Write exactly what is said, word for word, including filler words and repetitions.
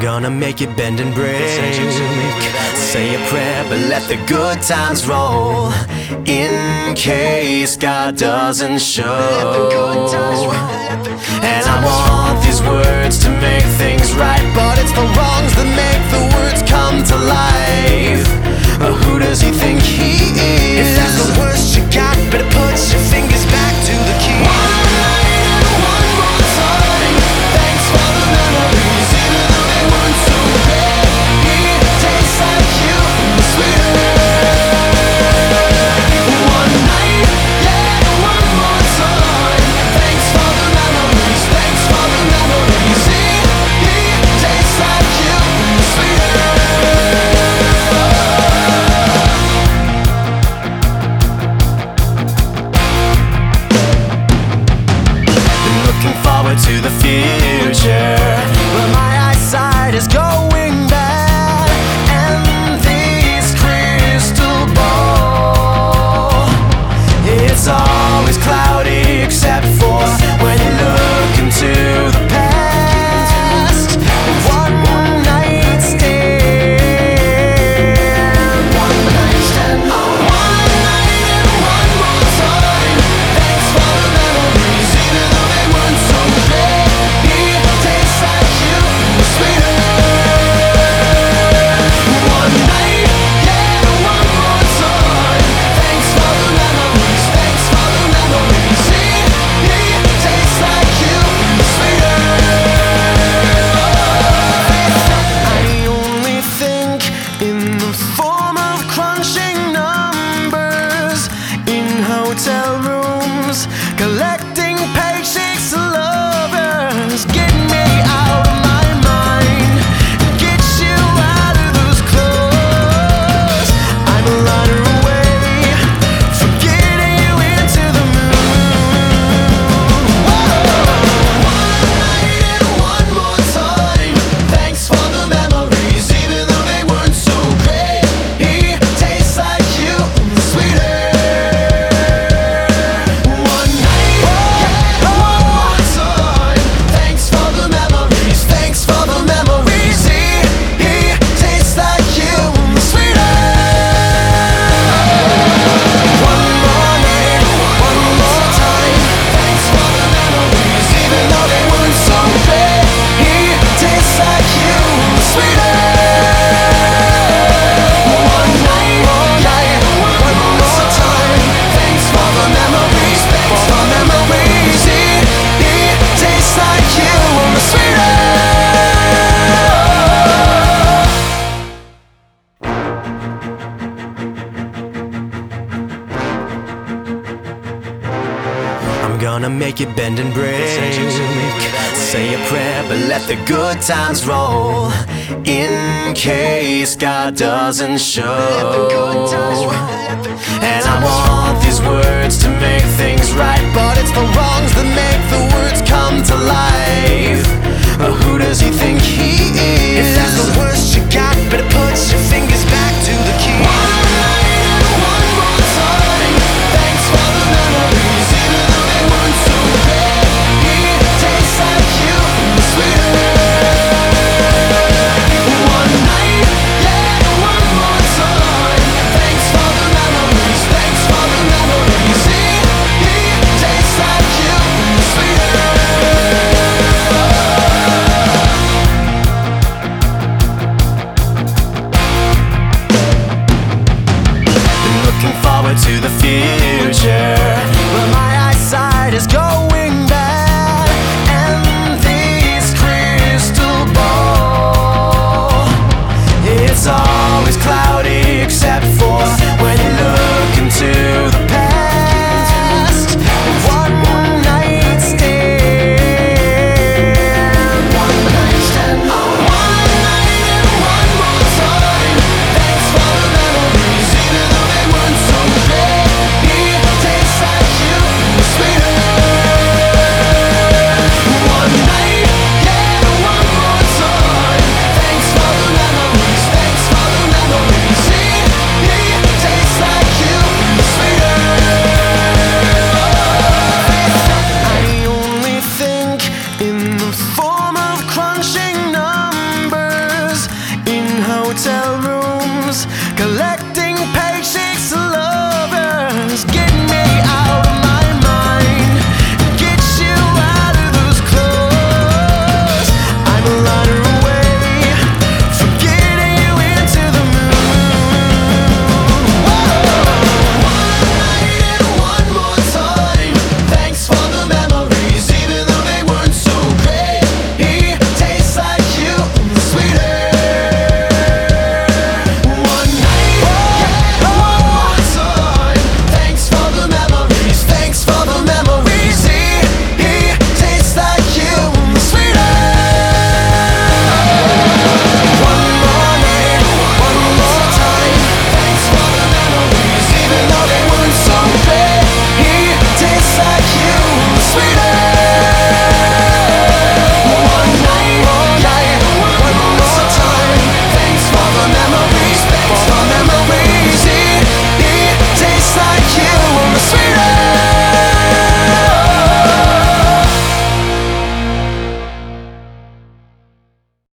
gonna make it bend and break. Say a prayer, but let the good times roll, in case God doesn't show. And I want these words to make things right, but it's the wrongs that make the words come to life. But who does he think he is? If that's the worst you got, better put your fingers back to the key. One night and one more time. Thanks for the memories, even though they weren't so great. It tastes like you, sweeter. One night, yeah, one more time. Thanks for the memories, thanks for the memories. It tastes like you, sweeter. Forward to the future, but my eyesight is going bad, and this crystal ball, it's always cloudy except for when you look into the past. One night stand, one night stand, one night and one more time. Thanks for the memories, even though they weren't so great. It tastes like you, sweeter. One night, yeah, one more time. Thanks for the memories, thanks for the memories. It tastes like you, sweeter. I only think in the form of crunching numbers in hotel rooms, collecting paychecks to lovers. Get me out of my mind, get you out of those clothes. I'm a runner away from getting you into the moon. Whoa. One night and one more time. Thanks for the memories, even though they weren't so great. It tastes like you, sweeter. One night, yeah, one more time. Thanks for the memories, thanks for the memories. It tastes like you, sweeter. One more night, one more time. Thanks for the memories, even though they weren't so great. It tastes like you, sweeter. One night, yeah, one more time. Thanks for the memories, thanks for the memories. It, it tastes like you, sweeter. I'm gonna make it bend and break. Say a prayer, but let the good times roll, in case God doesn't show. And I want these words to make